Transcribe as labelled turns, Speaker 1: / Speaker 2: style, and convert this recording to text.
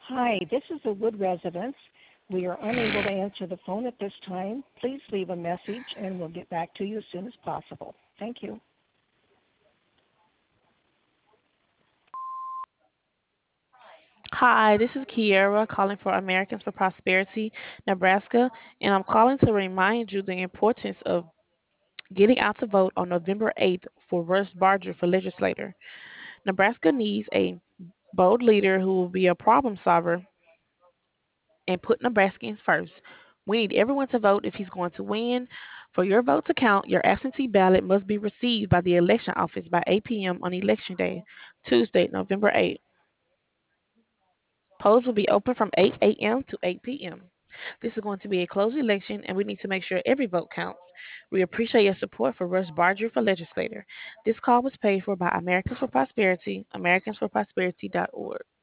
Speaker 1: Hi, this is the Wood residence. We are unable to answer the phone at this time. Please leave a message and we'll get back to you as soon as possible. Thank you.
Speaker 2: Hi, this is Kiera calling for Americans for Prosperity, Nebraska, and I'm calling to remind you the importance of getting out to vote on November 8th for Russ Barger for legislator. Nebraska needs a bold leader who will be a problem solver and put Nebraskans first. We need everyone to vote if he's going to win. For your vote to count, your absentee ballot must be received by the election office by 8 p.m. on Election Day, Tuesday, November 8th. Polls will be open from 8 a.m. to 8 p.m. This is going to be a closed election, and we need to make sure every vote counts. We appreciate your support for Rush Barger for legislator. This call was paid for by Americans for Prosperity, AmericansForProsperity.org.